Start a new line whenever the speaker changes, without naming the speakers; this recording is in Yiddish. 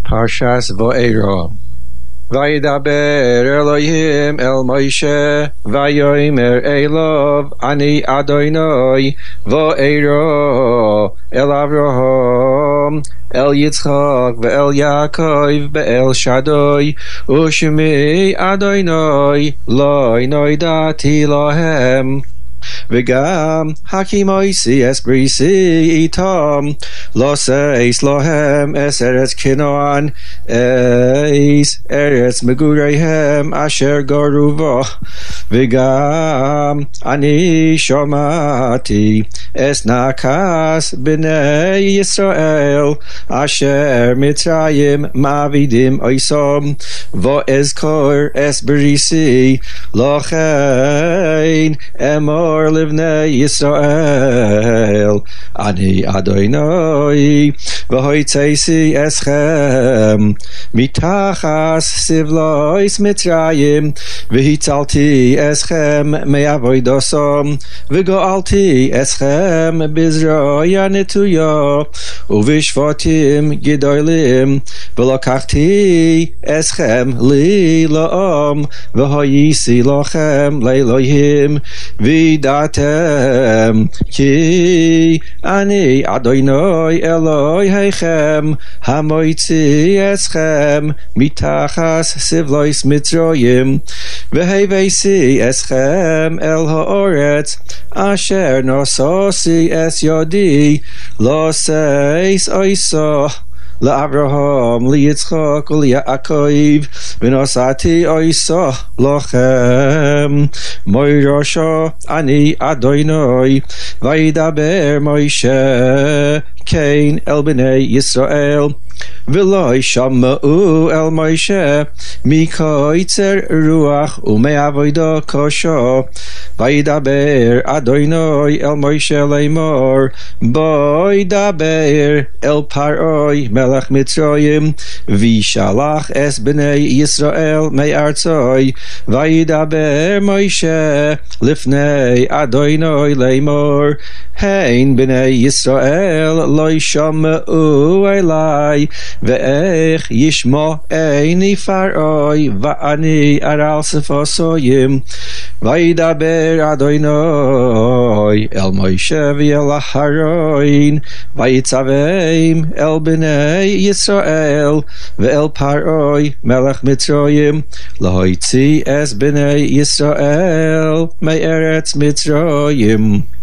Parshas Va'era. Vayidaber Elohim el Moshe, Vayomer Elov, Ani Adonai, Va'era el Avraham, el Yitzchak, ve'el Yaakov, be'el Shaddai, Ushmi Adonai, lo noidati lahem. וגם הקימויסי אס בריסי איתם לא סייס להם אס ארץ כנען אס ארץ מגוריהם אשר גרו בו וגם אני שמעתי אס נקס בני ישראל אשר מצרים מעבידים אייסם ואזכור אס בריסי לכן אמור לבני ישראל אני אדוני והוצאתי אתכם מתחת סבלוס מצרים והצלתי אתכם מעבודתם וגאלתי אתכם בזרוע נטויה ובשבטים גדולים ולקחתי אתכם לי לעם והייתי לכם לאלוהים וידעתם כי אני אדוני אלוהיכם המוציא אתכם מתחת סבלוס מצרים והבאתי אתכם אל הארץ אשר נשאתי את ידי לעשות עשה לאברהם ליצחק וליעקב ונשאתי עשה לכם מראשו אני אדוני וידבר משה כן אל בני ישראל ולא שמעו אל משה מקוצר רוח ומעבודה קשה וידבר אדוני אל משה לאמור בוא דבר אל פרעה מלך מצרים וישלח את בני ישראל מארצי וידבר משה לפני אדוני לאמור הן בני ישראל לא שמעו אלי ואיך ישמע עיני פרעה ואני ארעל שפתיים וידבר אדוני אל משה ואל אהרון ויצווים אל בני ישראל ואל פרעה מלך מצרים להוציא את בני ישראל מארץ מצרים